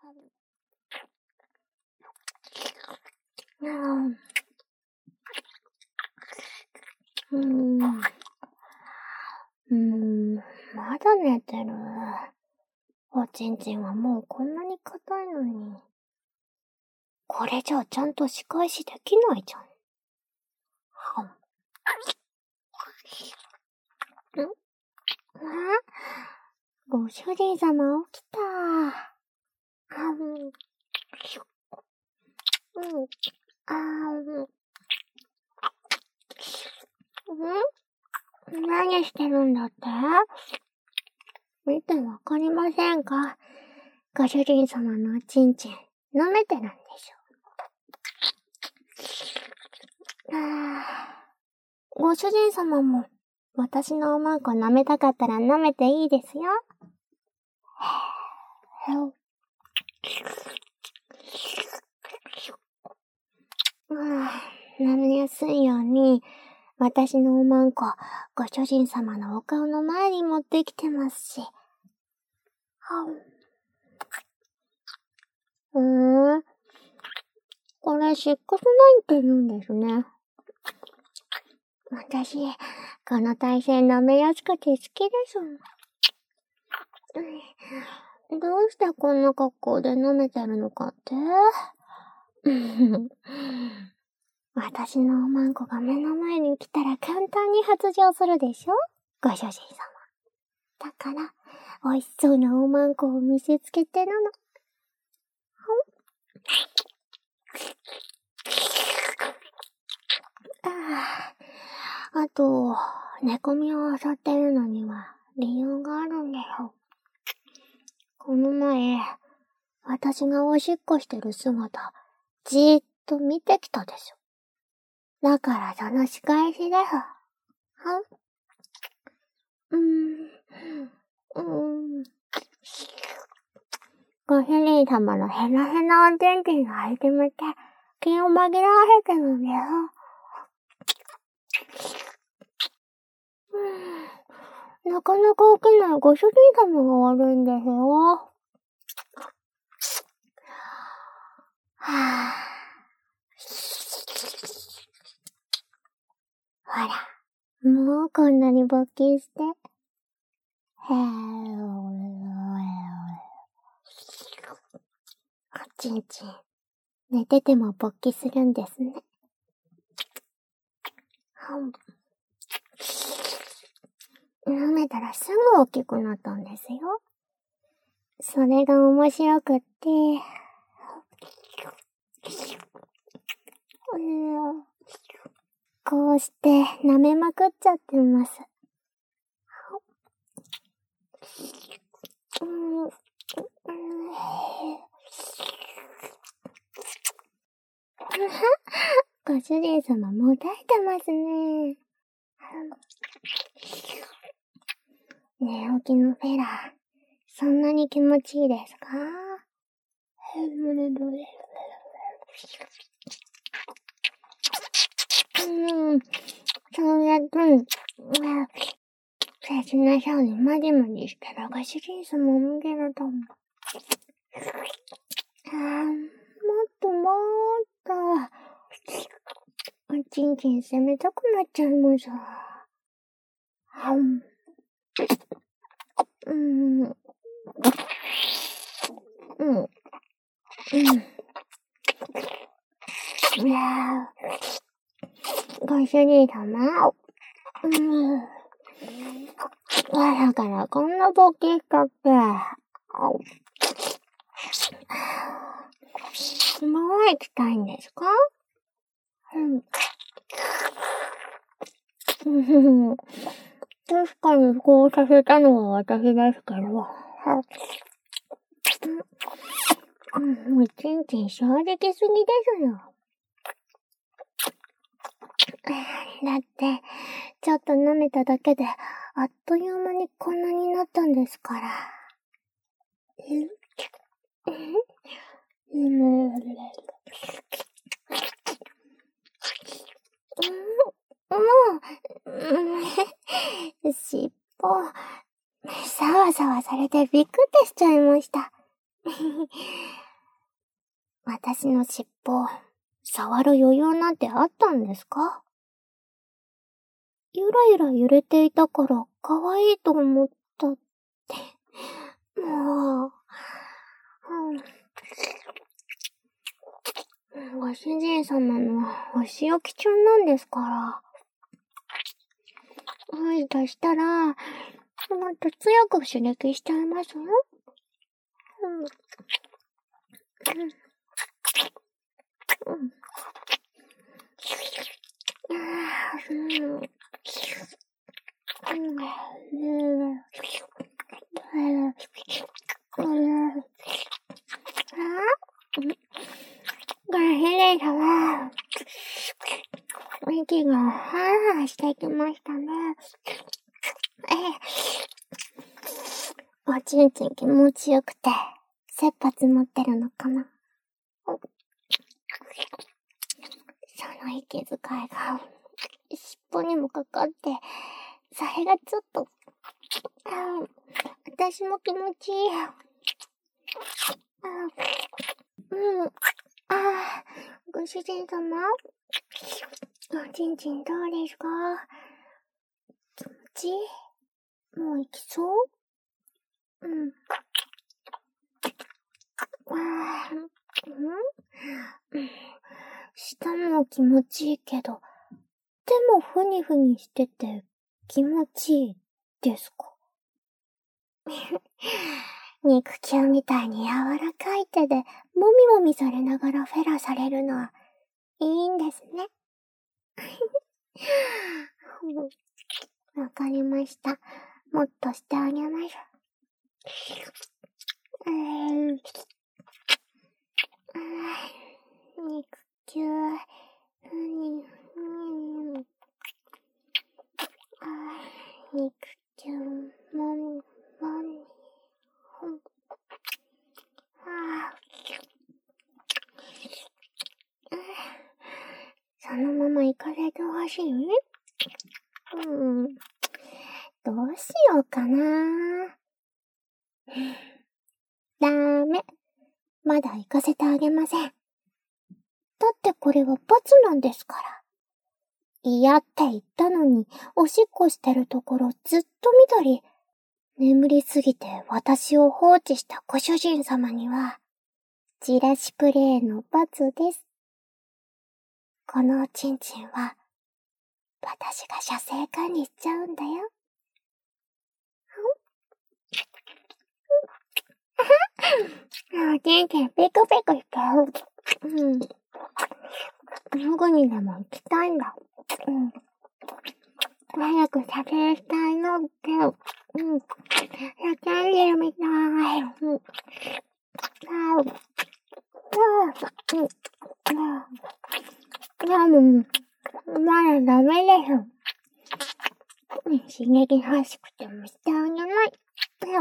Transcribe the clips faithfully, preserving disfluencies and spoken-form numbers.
うん。うーん、まだ寝てる。おちんちんはもうこんなに硬いのに。これじゃあちゃんと仕返しできないじゃん。ん？あ？ご主人様起きた。うん。うん。あー、うん？何してるんだって？見てわかりませんか？ご主人様のおちんちん、舐めてるんでしょ。あー、ご主人様も、私のおまんこ舐めたかったら舐めていいですよ。舐めやすいように、私のおまんこ、ご主人様のお顔の前に持ってきてますし。うーん。これシックスナインって言うんですね。私、この体勢舐めやすくて好きです。どうしてこんな格好で舐めてるのかって私のおまんこが目の前に来たら簡単に発情するでしょ？ご主人様。だから、美味しそうなおまんこを見せつけてるの。ああ、あと、寝込みを漁ってるのには理由があるんだよ。この前、私がおしっこしてる姿、じーっと見てきたでしょ。だからその仕返しだよ。は？うーん。うーん。ご主人様のヘナヘナおちんちんが開いてみて、気を紛らわせてるんだよ。うーん。なかなか起きないご主人様が悪いんですよ。はぁ。ほら、もうこんなに勃起して。へー。おちんちん、寝てても勃起するんですね。舐めたらすぐ大きくなったんですよ。それが面白くって、こうして舐めまくっちゃってます。うんご主人様もたえてますね。寝起きのフェラー、そんなに気持ちいいですか？うん、そうやって、切なそうにまじまじしたらご主人様を見てると思う。あー、もっともっと、おちんちん攻めたくなっちゃいます。うん。うん。うん。いやー、ご主人様。うん。だからこんな勃起したって。もう行きたいんですか？うん。確かにこうさせたのは私ですけど。うん、おちんちん正直すぎですよ。だって、ちょっと舐めただけで、あっという間にこんなになったんですから。え？え？もう、尻尾、さわさわされてびっくりしちゃいました。 私の尻尾、触る余裕なんてあったんですか？ゆらゆら揺れていたから可愛いと思ったって。もう、うん、ご主人様のお仕置き中なんですから。はい、としたら、もっと強く刺激しちゃいますよ。うん。うん。うん。うん。ご主人様、息がハラハラしてきましたね。ええ。おちんちん気持ちよくて、切羽詰まってるのかな。その息遣いが、尻尾にもかかって、それがちょっと、ああ、私も気持ちいい。ああ、うん。ああ、ご主人様、おちんちんどうですか？気持ちいい？もう行きそう？うん。ああ、うん？舌も気持ちいいけど、手もふにふにしてて気持ちいいですか？肉球みたいに柔らかい手でもみもみされながらフェラされるのはいいんですね。わかりました。もっとしてあげます。えー、肉球、ふにふに、肉球、もみもみ、ほん、あそのまま行かせてほしい？うん。どうしようかな。ダメ。まだ行かせてあげません。だってこれは罰なんですから。嫌って言ったのに、おしっこしてるところずっと見たり、眠りすぎて私を放置したご主人様には、じらしプレイの罰です。このおちんちんは、私が射精管理しちゃうんだよ。おちんちんピクピクしてる。うん。すぐにでも行きたいんだ。うん。早く射精したいのって。うん。叫んでるみたい。うん。ああ。うん。でも、まだダメです。刺激欲しくてもしてあげない。うん。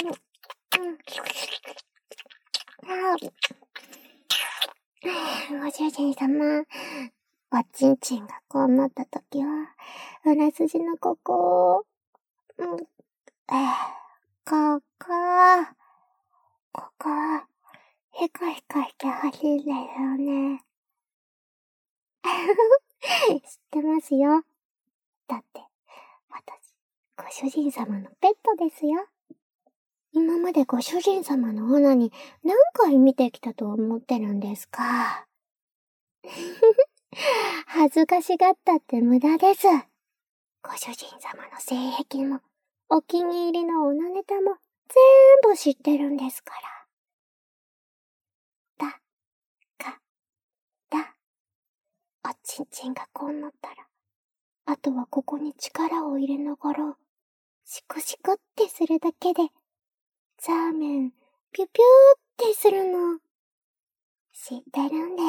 ご主人様、おちんちんがこうなったときは、裏筋のここを、うん、えここ、ここ、ヒカヒカしてほしいんですよね。知ってますよ。だって、私、ご主人様のペットですよ。今までご主人様のオナに何回見てきたと思ってるんですか。恥ずかしがったって無駄です。ご主人様の性癖も、お気に入りのオナネタも、全部知ってるんですから。だ、か、だ。おちんちんがこうなったら、あとはここに力を入れながら、シコシコってするだけで、ザーメン、ピュピューってするの、知ってるんです。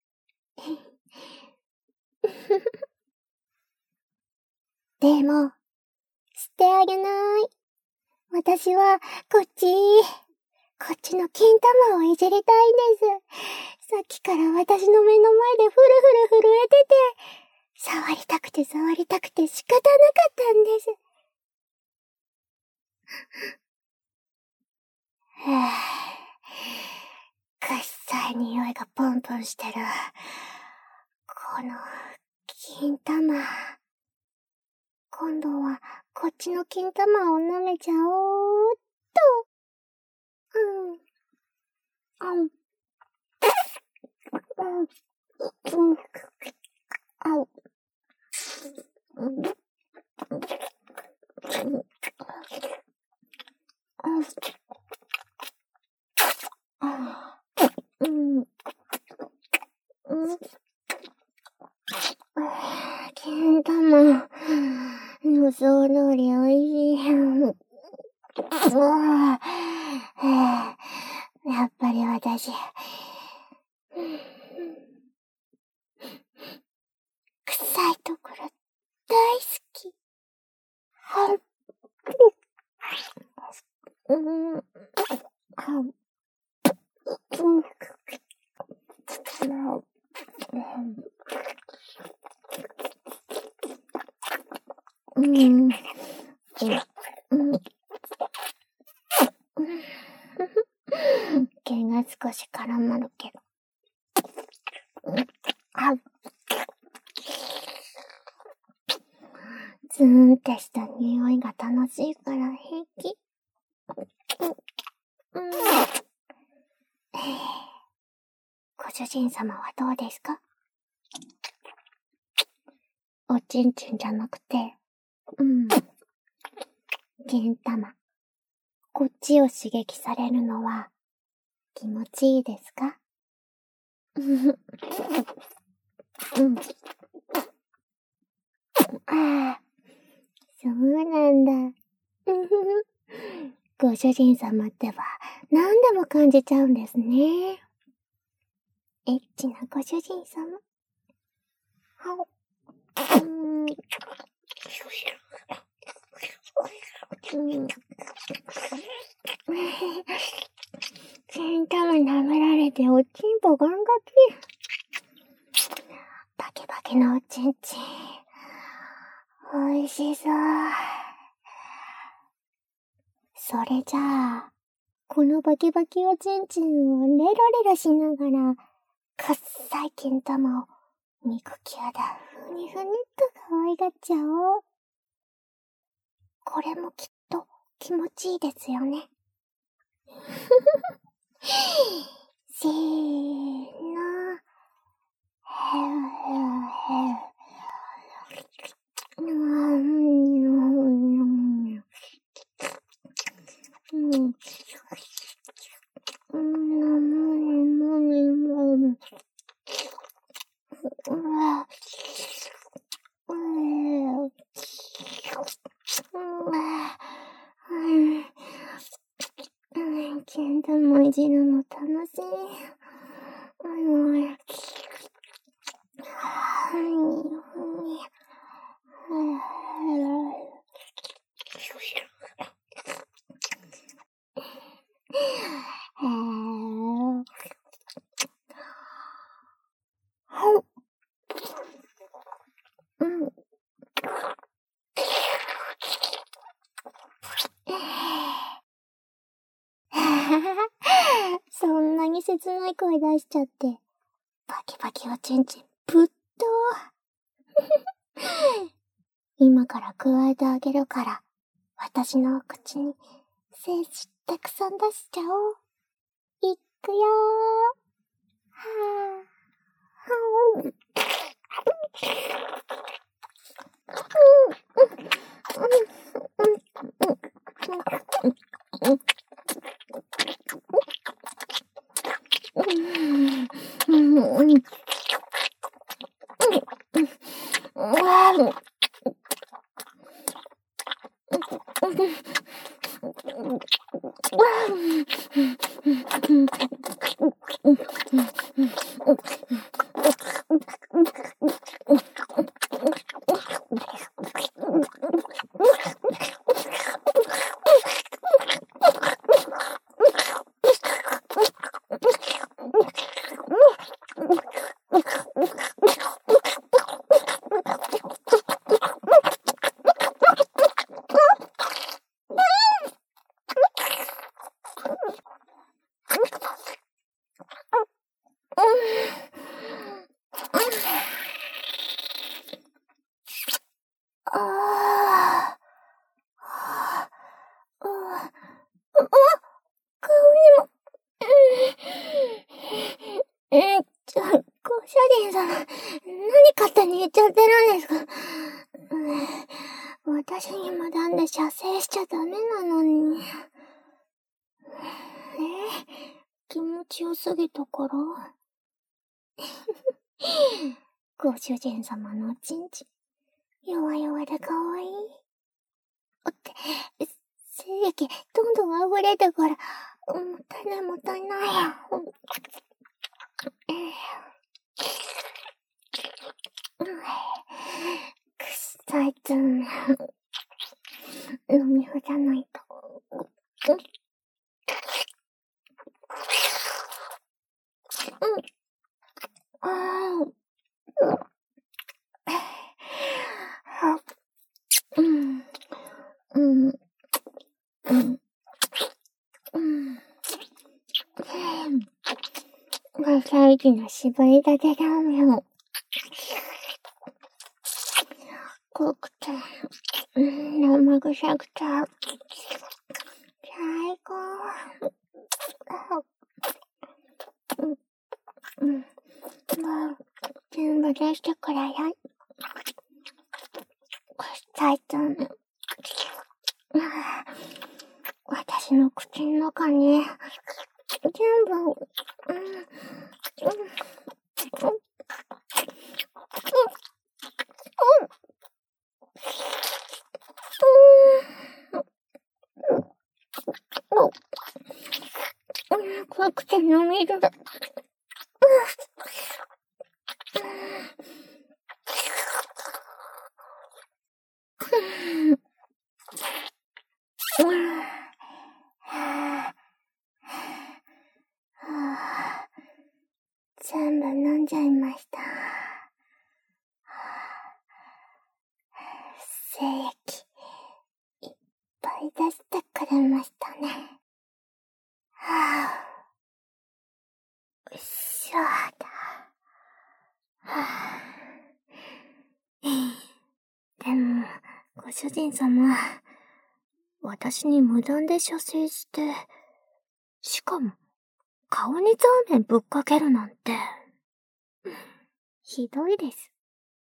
でも、してあげない。私は、こっち、こっちの金玉をいじりたいんです。さっきから私の目の前でフルフル震えてて、触りたくて触りたくて仕方なかったんです。はぁ。 い匂いがプンプンしてる。この、金玉。今度は、こっちの金玉を舐めちゃおうっと。うん。あん。うん。うん。あう。うん。うん。うん。うん。金玉。予想通り美味しい。やっぱり私、臭いところ大好き。うん。うん。うん。毛が少し絡まるけど。あ、ズーンってした匂いが楽しいから平気。うん。ご主人様はどうですか？おちんちんじゃなくて、うん。金玉。こっちを刺激されるのは気持ちいいですか？うん。ああ、そうなんだ。ご主人様っては何でも感じちゃうんですね。エッチなご主人様。はうーん。うん。金玉舐められておちんぽガンガキ。バキバキのおちんちん。美味しそう。それじゃあ、このバキバキおちんちんをレロレロしながら、くっさい金玉を肉球でふにふにっと可愛がっちゃおう。これもきっと気持ちいいですよね。せーの。へうへうへう。うん。うん。うん。金玉いじるの楽しい。そんなに切ない声出しちゃって、バキバキおちんちんぶっと今から加えてあげるから、私のお口に精子たくさん出しちゃおう。いくよー。はぁ。はぁ。 人様、何勝手に言っちゃってるんですか。うん、私に無断で射精しちゃダメなのに。えー、気持ちよすぎたからご主人様のおちんちん、弱々で可愛い。って、精液どんどん溢れてから、もったいないもったいない。くっさいつん。飲み干さないと。うん。ああ。うん。うん。うん。うん。大事な絞りたてラーメンを。濃くて、うん、生臭くて、最高。うん。うん。もう、全部出してくれよ。最初に、私の口の中に、全部、うん、うん、うん、うん、怖くて涙だ。全部飲んじゃいました。精液、いっぱい出してくれましたね。はぁ、うっしょーだ。はぁ。でも、ご主人様、私に無断で射精して、しかも、顔にザーメンぶっかけるなんて、ひどいです。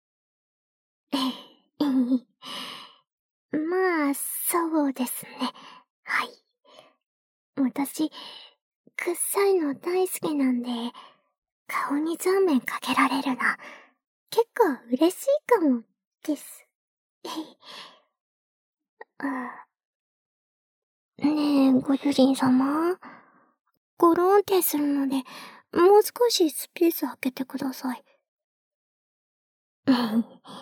まあ、そうですね。はい。私、臭いの大好きなんで、顔にザーメンかけられるの、結構嬉しいかも、です。あ、ねえ、ご主人様。ゴローンってするので、もう少しスペース空けてください。うん。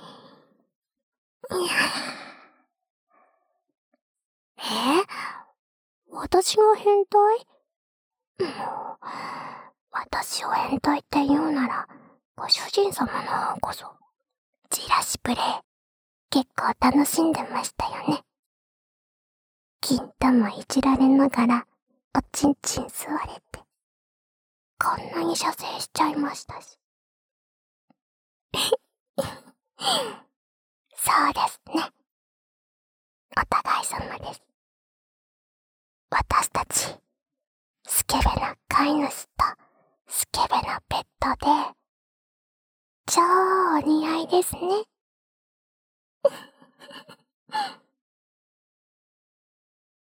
え？私が変態？もう、私を変態って言うなら、ご主人様の方こそ、じらしプレイ、結構楽しんでましたよね。金玉いじられながら、おちんちん吸われて、こんなに射精しちゃいましたし。そうですね。お互い様です。私たち、スケベな飼い主とスケベなペットで、超お似合いですね。